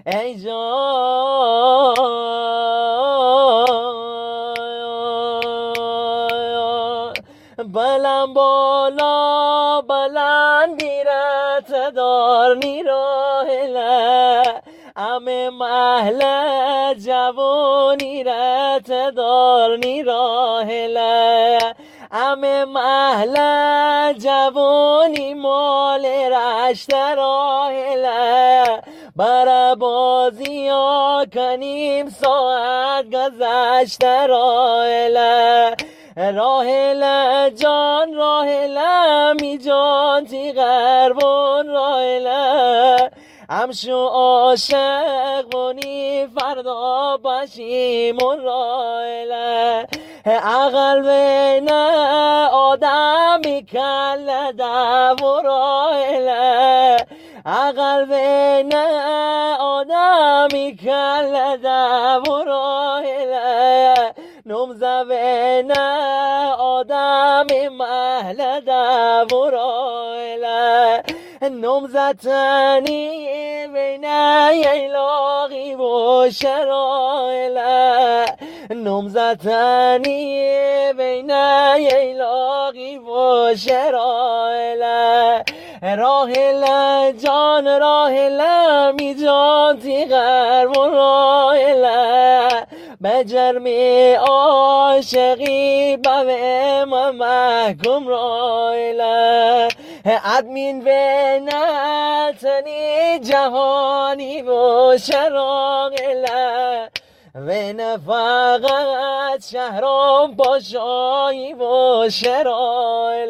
ای جان بلند بالا بلند گیرت دار نیراهله همه محل جوانی رت دار نیراهله همه محل جوانی مال رشت راهله بر بازی ها کنیم ساعت گذشته راهله راهله جان راهله می جان تی غربون راهله همشو عاشق بونی فردا باشیمون راهله عقل بین آدمی کل دو راهله عقل بین آدمی کل دو راهله نمزه بین آدمی محل دو راهله نمزه تنی بین ییلاقی و شرایله نمزه تنی بین ییلاقی و شرایله راهله جان راهله می جان تی غربون راهله به جرمی عاشقی به محکوم راهله ادمین به نتنی جهانی و شراغله و نه فقط شهرام باشایی و شرایله